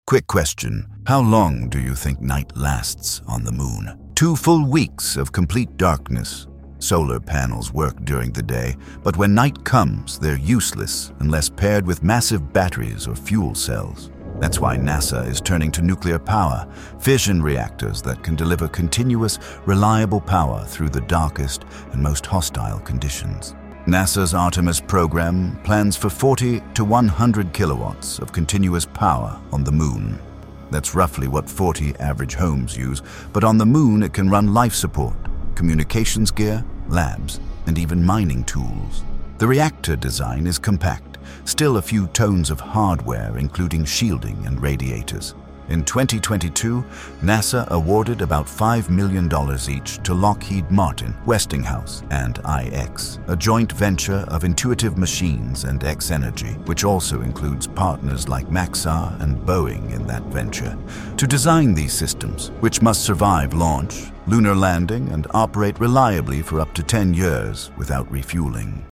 Quick question. How long do you think night lasts on the moon? 2 full weeks of complete darkness. Solar panels work during the day, but when night comes, they're useless unless paired with massive batteries or fuel cells. That's why NASA is turning to nuclear power, fission reactors that can deliver continuous, reliable power through the darkest and most hostile conditions. NASA's Artemis program plans for 40 to 100 kilowatts of continuous power on the moon. That's roughly what 40 average homes use, but on the moon it can run life support, communications gear, labs, and even mining tools. The reactor design is compact, still a few tons of hardware including shielding and radiators. In 2022, NASA awarded about $5 million each to Lockheed Martin, Westinghouse, and IX, a joint venture of Intuitive Machines and X-Energy, which also includes partners like Maxar and Boeing in that venture, to design these systems, which must survive launch, lunar landing, and operate reliably for up to 10 years without refueling.